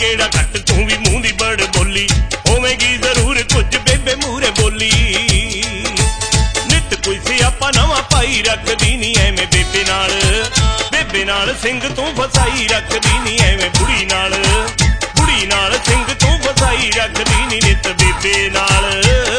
गेड़ा घट तू भी मूंह दी बड़ बोली होवेगी जरूर कुछ बेबे मूरे बोली नित कोई सियापा नवा पाई रखदी नी एवें बेबे नाल सिंह तू फसाई रखदी नी एवें बुढ़ी नाल सिंह तू फसाई रखदी नी नित बेबे नाल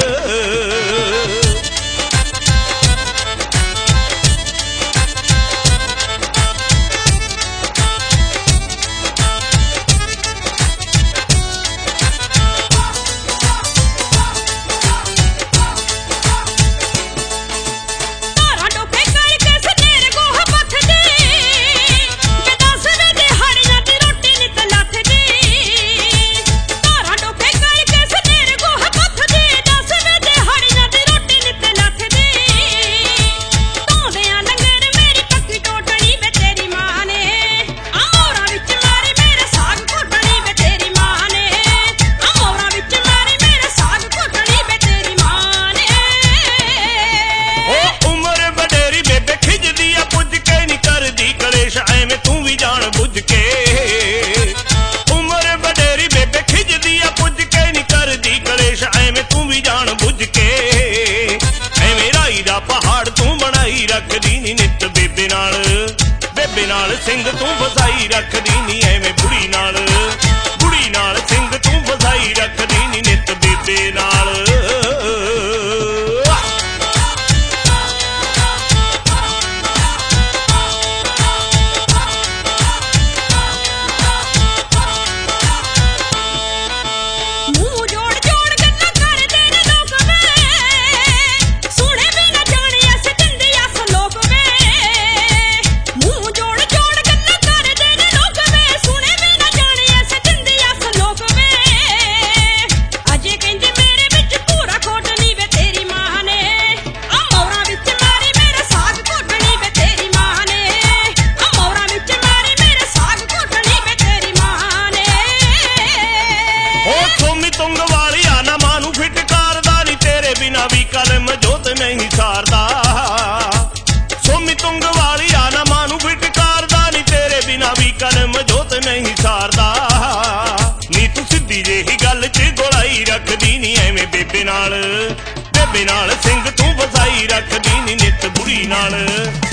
सिंह तू फसाई रखदी नी एवें बुढ़ी नाल सिंह तू फसाई रखदी नी नित बेबे नाल नहीं सारदा सोमी तुंग वाली आना मानू फिटकारदा नी तेरे बिना भी कलम जोत नहीं सारदा नी तू सीधी जेही गल च गोलाई रखदी नी एवें बेबे नाल सिंह तू फसाई रखदी नी नित बुढ़ी नाल